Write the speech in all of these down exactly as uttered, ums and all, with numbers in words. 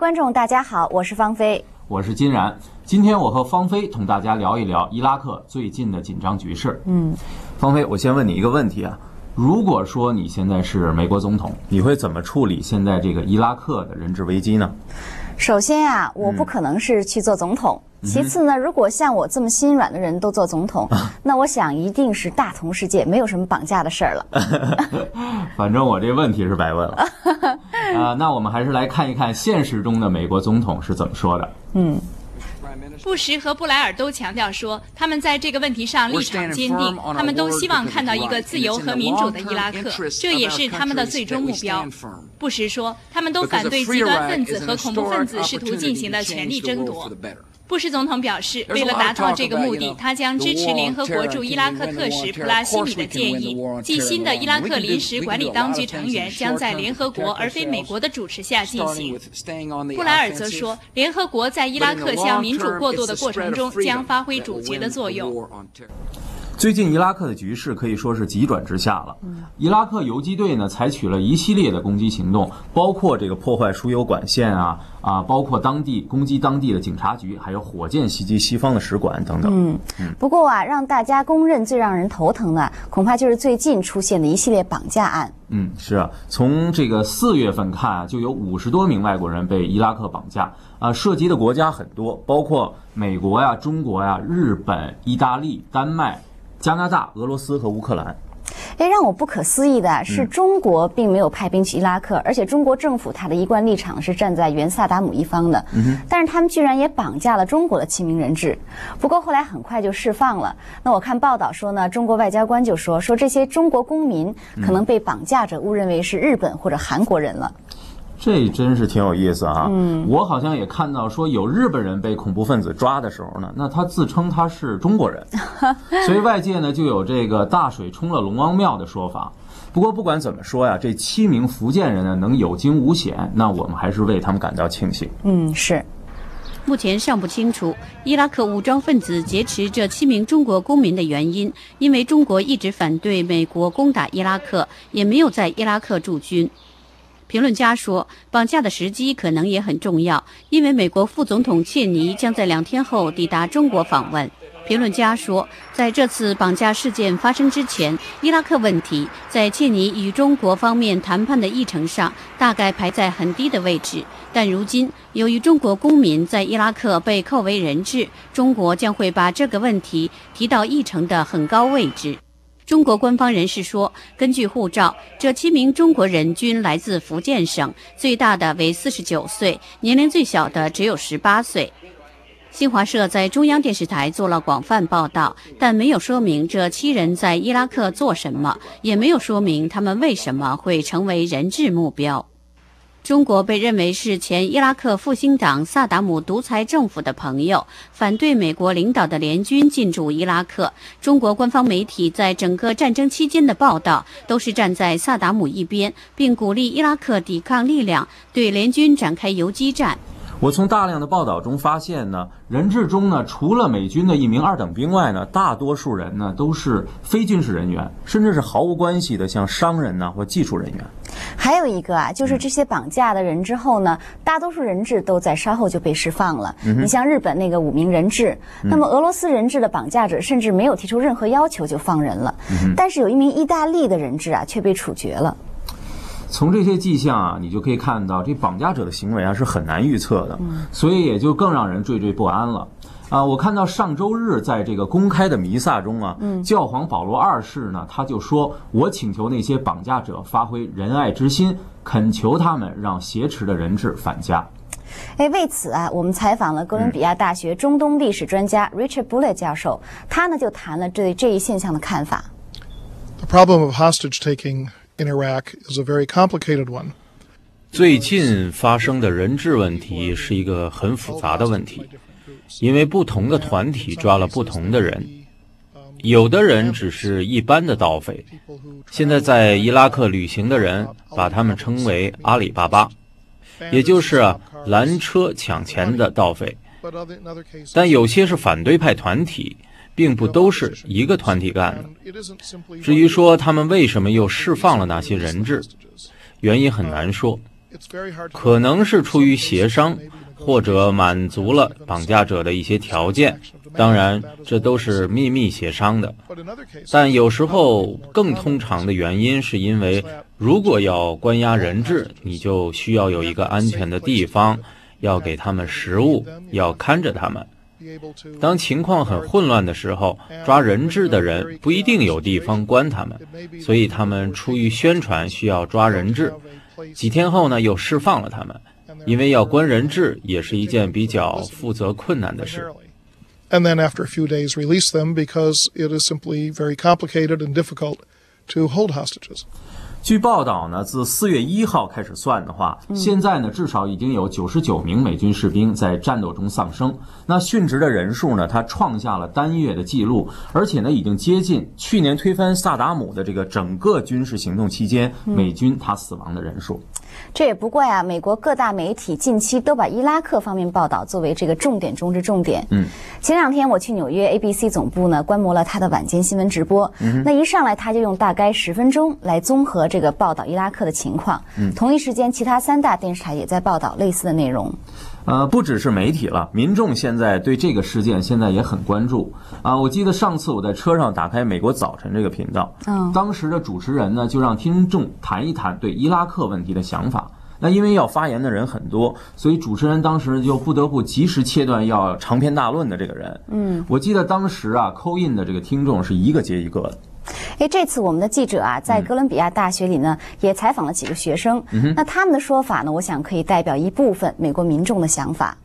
观众，大家好，我是方飞， 我是金然。今天我和方飞同大家聊一聊伊拉克最近的紧张局势。 嗯， 方飞，我先问你一个问题啊，如果说你现在是美国总统，你会怎么处理现在这个伊拉克的人质危机呢？ 首先啊，我不可能是去做总统。嗯、其次呢，如果像我这么心软的人都做总统，那我想一定是大同世界，没有什么绑架的事儿了。 反正我这问题是白问了。啊、呃，那我们还是来看一看现实中的美国总统是怎么说的。 嗯。 布什和布莱尔都强调说，他们在这个问题上立场坚定，他们都希望看到一个自由和民主的伊拉克，这也是他们的最终目标。布什说，他们都反对极端分子和恐怖分子试图进行的权力争夺。布什总统表示，为了达到这个目的，他将支持联合国驻伊拉克特使普拉西米的建议，即新的伊拉克临时管理当局成员将在联合国而非美国的主持下进行。布莱尔则说，联合国在伊拉克向民主过渡的过程中将发挥主角的作用。 最近伊拉克的局势可以说是急转直下了。伊拉克游击队呢采取了一系列的攻击行动，包括这个破坏输油管线啊啊，包括当地攻击当地的警察局，还有火箭袭击西方的使馆等等。嗯嗯。不过啊，让大家公认最让人头疼的，恐怕就是最近出现的一系列绑架案。 嗯，是啊，从这个四月份看啊，就有五十多名外国人被伊拉克绑架啊，涉及的国家很多，包括美国呀、中国呀、日本、意大利、丹麦、加拿大、俄罗斯和乌克兰。 哎，让我不可思议的是，中国并没有派兵去伊拉克，嗯、而且中国政府它的一贯立场是站在原萨达姆一方的。嗯、但是他们居然也绑架了中国的七名人质，不过后来很快就释放了。那我看报道说呢，中国外交官就说说这些中国公民可能被绑架者误认为是日本或者韩国人了。 这真是挺有意思啊！嗯，我好像也看到说有日本人被恐怖分子抓的时候呢，那他自称他是中国人，所以外界呢就有这个大水冲了龙王庙的说法。不过不管怎么说呀，这七名福建人呢能有惊无险，那我们还是为他们感到庆幸。 嗯，是。 目前尚不清楚伊拉克武装分子劫持这七名中国公民的原因，因为中国一直反对美国攻打伊拉克，也没有在伊拉克驻军。评论家说，绑架的时机可能也很重要，因为美国副总统切尼将在两天后抵达中国访问。评论家说，在这次绑架事件发生之前，伊拉克问题在切尼与中国方面谈判的议程上大概排在很低的位置，但如今由于中国公民在伊拉克被扣为人质，中国将会把这个问题提到议程的很高位置。中国官方人士说，根据护照，这七名中国人均来自福建省，最大的为四十九岁，年龄最小的只有十八岁。新华社在中央电视台做了广泛报道，但没有说明这七人在伊拉克做什么，也没有说明他们为什么会成为人质目标。中国被认为是前伊拉克复兴党萨达姆独裁政府的朋友，反对美国领导的联军进驻伊拉克。中国官方媒体在整个战争期间的报道都是站在萨达姆一边，并鼓励伊拉克抵抗力量对联军展开游击战。 我从大量的报道中发现呢，人质中呢，除了美军的一名二等兵外呢，大多数人呢都是非军事人员，甚至是毫无关系的，像商人呢或技术人员。 还有一个啊，就是这些绑架的人之后呢，大多数人质都在稍后就被释放了。嗯、你像日本那个五名人质，那么俄罗斯人质的绑架者甚至没有提出任何要求就放人了，嗯、但是有一名意大利的人质啊却被处决了。 从这些迹象啊，你就可以看到这绑架者的行为啊是很难预测的，所以也就更让人惴惴不安了。啊，我看到上周日在这个公开的弥撒中啊，教皇保罗二世呢，他就说：“我请求那些绑架者发挥仁爱之心，恳求他们让挟持的人质返家。” 哎，为此啊，我们采访了哥伦比亚大学中东历史专家 Richard Bullet 教授，他呢就谈了对这一现象的看法。 The problem of hostage taking in Iraq is a very complicated one. 最近发生的人质问题是一个很复杂的问题，因为不同的团体抓了不同的人，有的人只是一般的盗匪，现在在伊拉克旅行的人把他们称为阿里巴巴，也就是啊拦车抢钱的盗匪，但有些是反对派团体，并不都是一个团体干的。至于说他们为什么又释放了那些人质，原因很难说， 可能是出于协商，或者满足了绑架者的一些条件，当然这都是秘密协商的。但有时候更通常的原因是因为，如果要关押人质，你就需要有一个安全的地方，要给他们食物，要看着他们。当情况很混乱的时候，抓人质的人不一定有地方关他们，所以他们出于宣传需要抓人质，几天后呢又释放了他们，因为要关人质也是一件比较负责困难的事。 And then after a few days release them because it is simply very complicated and difficult to hold hostages. 据报道呢，自四月一号开始算的话，现在呢至少已经有九十九名美军士兵在战斗中丧生。那殉职的人数呢，它创下了单月的记录，而且呢已经接近去年推翻萨达姆的这个整个军事行动期间美军他死亡的人数。 这也不怪啊，美国各大媒体近期都把伊拉克方面报道作为这个重点中之重点。嗯，前两天我去纽约 A B C 总部呢，观摩了他的晚间新闻直播。嗯，那一上来他就用大概十分钟来综合这个报道伊拉克的情况。嗯，同一时间，其他三大电视台也在报道类似的内容。 呃，不只是媒体了，民众现在对这个事件现在也很关注啊。我记得上次我在车上打开美国早晨这个频道，嗯，当时的主持人呢就让听众谈一谈对伊拉克问题的想法。那因为要发言的人很多，所以主持人当时就不得不及时切断要长篇大论的这个人。嗯，我记得当时啊call in的这个听众是一个接一个的。 哎，这次我们的记者啊，在哥伦比亚大学里呢，也采访了几个学生。嗯、那他们的说法呢，我想可以代表一部分美国民众的想法。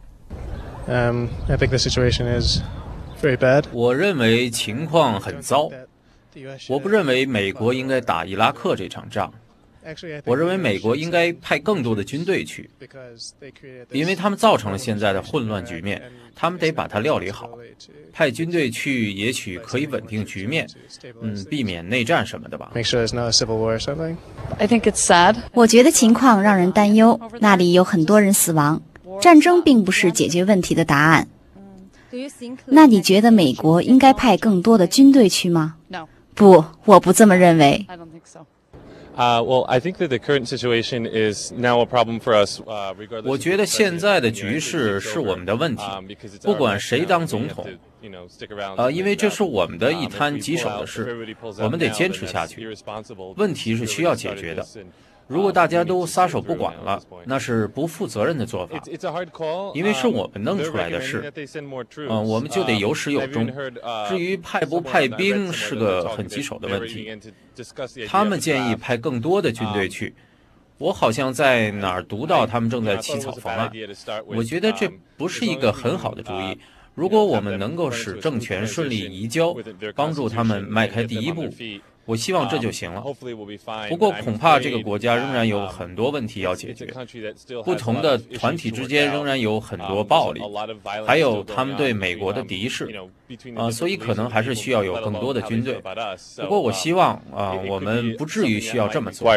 Um, I think the situation is very bad. 我认为情况很糟。我不认为美国应该打伊拉克这场仗。我认为美国应该派更多的军队去，因为他们造成了现在的混乱局面，他们得把它料理好。派军队去也许可以稳定局面，嗯，避免内战什么的吧。 我觉得情况让人担忧，那里有很多人死亡，战争并不是解决问题的答案。那你觉得美国应该派更多的军队去吗？不，我不这么认为。 Uh, well, I think that the current situation is now a problem for us. Uh, regardless. 我觉得现在的局势是我们的问题，不管谁当总统，呃，因为这是我们的一摊棘手的事，我们得坚持下去。问题是需要解决的。如果大家都撒手不管了，那是不负责任的做法，因为是我们弄出来的事，嗯、呃，我们就得有始有终。至于派不派兵是个很棘手的问题，他们建议派更多的军队去。我好像在哪儿读到他们正在起草方案，我觉得这不是一个很好的主意。如果我们能够使政权顺利移交，帮助他们迈开第一步，我希望这就行了。不过恐怕这个国家仍然有很多问题要解决，不同的团体之间仍然有很多暴力，还有他们对美国的敌视，啊、呃，所以可能还是需要有更多的军队。不过我希望啊、呃，我们不至于需要这么做。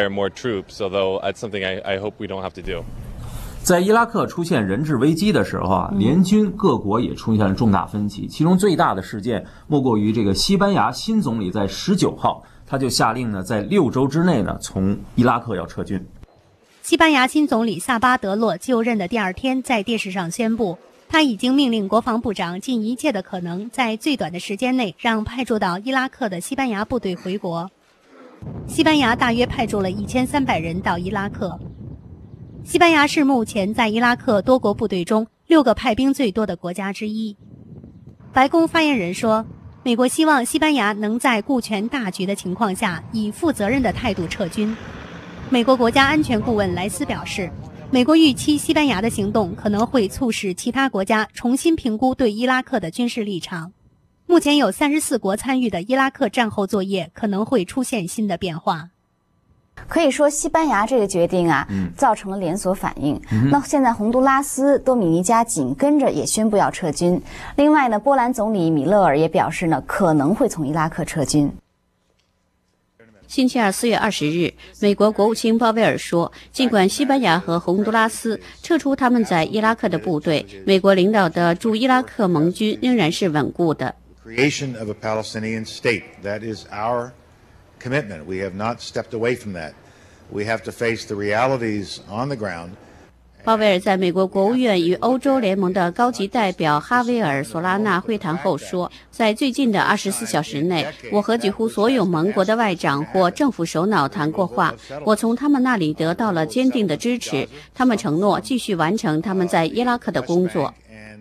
在伊拉克出现人质危机的时候啊，联军各国也出现了重大分歧，其中最大的事件莫过于这个西班牙新总理在十九号，他就下令呢，在六周之内呢，从伊拉克要撤军。 西班牙新总理萨巴德洛就任的第二天，在电视上宣布，他已经命令国防部长尽一切的可能，在最短的时间内让派驻到伊拉克的西班牙部队回国。西班牙大约派驻了一千三百人到伊拉克。西班牙是目前在伊拉克多国部队中六个派兵最多的国家之一。白宫发言人说，美国希望西班牙能在顾全大局的情况下，以负责任的态度撤军。美国国家安全顾问莱斯表示，美国预期西班牙的行动可能会促使其他国家重新评估对伊拉克的军事立场。目前有三十四国参与的伊拉克战后作业可能会出现新的变化。 可以说，西班牙这个决定啊，嗯、造成了连锁反应。嗯、那现在洪都拉斯、多米尼加紧跟着也宣布要撤军。另外呢，波兰总理米勒尔也表示呢，可能会从伊拉克撤军。 星期二四月二十日，美国国务卿鲍威尔说，尽管西班牙和洪都拉斯撤出他们在伊拉克的部队，美国领导的驻伊拉克盟军仍然是稳固的。 Creation of a Palestinian state, that is our commitment. We have not stepped away from that. We have to face the realities on the ground. 鲍威尔在美国国务院与欧洲联盟的高级代表哈维尔·索拉纳会谈后说，在最近的二十四小时内，我和几乎所有盟国的外长或政府首脑谈过话，我从他们那里得到了坚定的支持，他们承诺继续完成他们在伊拉克的工作。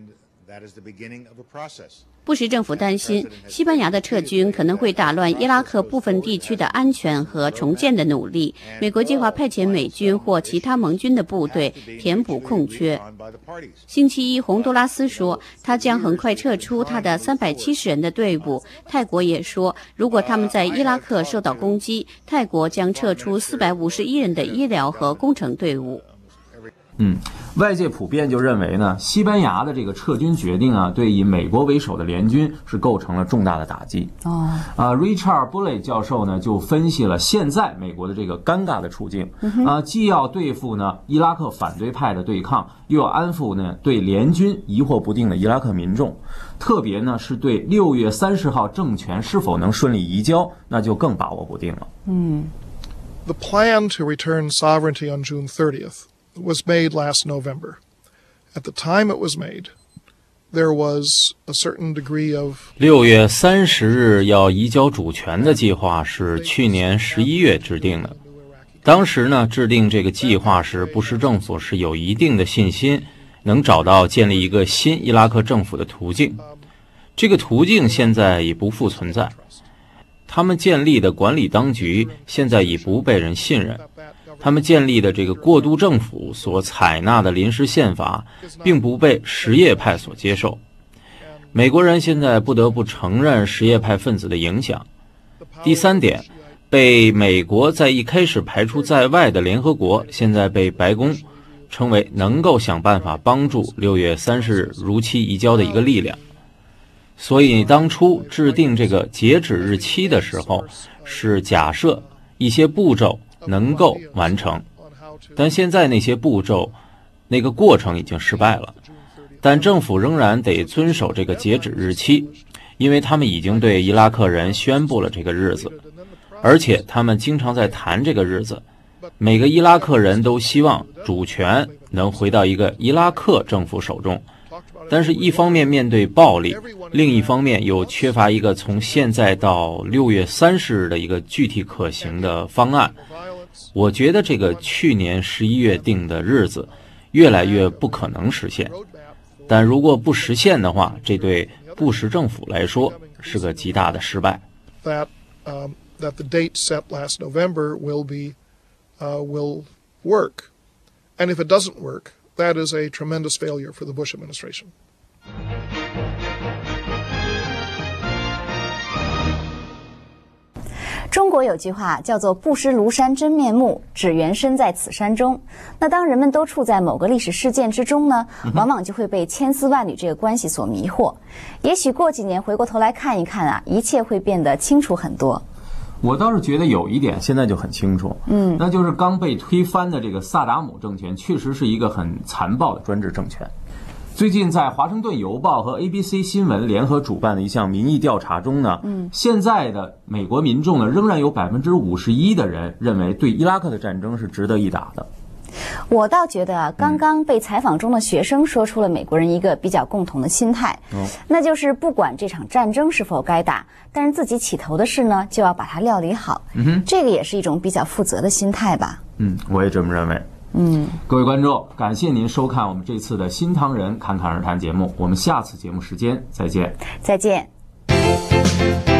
布什政府担心西班牙的撤军可能会打乱伊拉克部分地区的安全和重建的努力。美国计划派遣美军或其他盟军的部队填补空缺。星期一，洪都拉斯说，他将很快撤出他的三百七十人的队伍。泰国也说，如果他们在伊拉克受到攻击，泰国将撤出四百五十一人的医疗和工程队伍。 嗯，外界普遍就认为呢，西班牙的这个撤军决定啊，对以美国为首的联军是构成了重大的打击。哦，啊 ，Richard Bulley 教授呢就分析了现在美国的这个尴尬的处境，啊，既要对付呢伊拉克反对派的对抗，又要安抚呢对联军疑惑不定的伊拉克民众，特别呢是对六月三十号政权是否能顺利移交，那就更把握不定了。 嗯 ，The plan to return sovereignty on June thirtieth was made last November. At the time it was made, there was a certain degree of 六月三十日要移交主权的计划是去年十一月制定的。当时呢，制定这个计划时，布什政府是有一定的信心，能找到建立一个新伊拉克政府的途径。这个途径现在已不复存在。他们建立的管理当局现在已不被人信任。他们建立的这个过渡政府所采纳的临时宪法并不被什叶派所接受。美国人现在不得不承认什叶派分子的影响。第三点，被美国在一开始排除在外的联合国现在被白宫称为能够想办法帮助六月三十日如期移交的一个力量。所以当初制定这个截止日期的时候，是假设一些步骤能够完成，但现在那些步骤那个过程已经失败了，但政府仍然得遵守这个截止日期，因为他们已经对伊拉克人宣布了这个日子，而且他们经常在谈这个日子。每个伊拉克人都希望主权能回到一个伊拉克政府手中，但是一方面面对暴力，另一方面又缺乏一个从现在到六月三十日的一个具体可行的方案。我觉得这个去年十一月定的日子越来越不可能实现，但如果不实现的话，这对布什政府来说是个极大的失败。 That, um, that the date set last November will be, uh, will work, and if it doesn't work, that is a tremendous failure for the Bush administration. 中国有句话叫做不识庐山真面目，只缘身在此山中。那当人们都处在某个历史事件之中呢，往往就会被千丝万缕这个关系所迷惑。也许过几年回过头来看一看啊，一切会变得清楚很多。 我倒是觉得有一点现在就很清楚，嗯，那就是刚被推翻的这个萨达姆政权确实是一个很残暴的专制政权。最近在华盛顿邮报和 A B C 新闻联合主办的一项民意调查中呢，嗯，现在的美国民众呢仍然有百分之五十一的人认为对伊拉克的战争是值得一打的。 我倒觉得啊，刚刚被采访中的学生说出了美国人一个比较共同的心态，嗯，那就是不管这场战争是否该打，但是自己起头的事呢，就要把它料理好。嗯哼，这个也是一种比较负责的心态吧。 嗯，我也这么认为。嗯，各位观众，感谢您收看我们这次的新唐人侃侃而谈节目，我们下次节目时间再见。 再见。